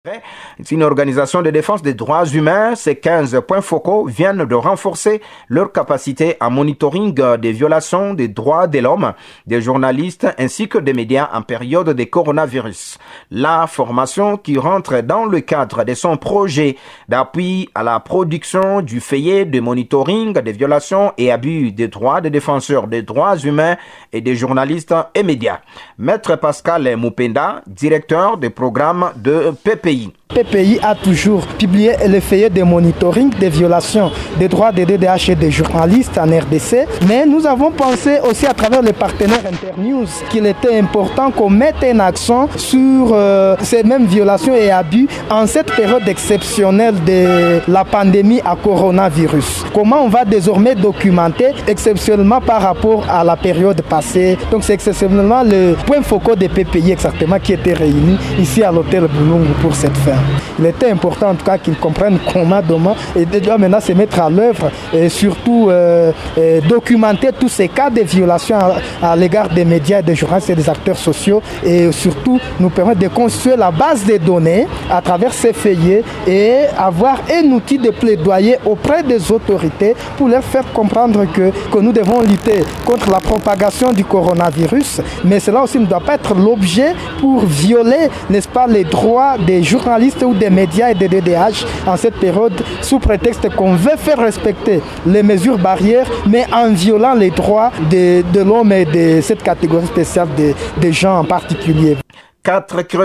Une organisation de défense des droits humains, ces 15 points focaux viennent de renforcer leur capacité à monitoring des violations des droits de l'homme, des journalistes ainsi que des médias en période de coronavirus. La formation qui rentre dans le cadre de son projet d'appui à la production du feuillet de monitoring des violations et abus des droits des défenseurs des droits humains et des journalistes et médias. Maître Pascal Moupenda, directeur des programmes de PPI. PPI a toujours publié le feuillet de monitoring des violations des droits des DDH et des journalistes en RDC, mais nous avons pensé aussi à travers les partenaires Internews qu'il était important qu'on mette un accent sur ces mêmes violations et abus en cette période exceptionnelle de la pandémie à coronavirus. Comment on va désormais documenter exceptionnellement par rapport à la période passée. Donc c'est exceptionnellement le point focal des PPI exactement qui était réuni ici à l'hôtel Boulungu pour cette fin. Il était important en tout cas qu'ils comprennent comment demain et déjà maintenant se mettre à l'œuvre et surtout documenter tous ces cas de violation à l'égard des médias et des journalistes et des acteurs sociaux et surtout nous permettre de constituer la base des données à travers ces feuillets et avoir un outil de plaidoyer auprès des autorités pour leur faire comprendre que nous devons lutter contre la propagation du coronavirus, mais cela aussi ne doit pas être l'objet pour violer, n'est-ce pas, les droits des journalistes ou des médias et des DDH en cette période sous prétexte qu'on veut faire respecter les mesures barrières mais en violant les droits de l'homme et de cette catégorie spéciale des gens en particulier.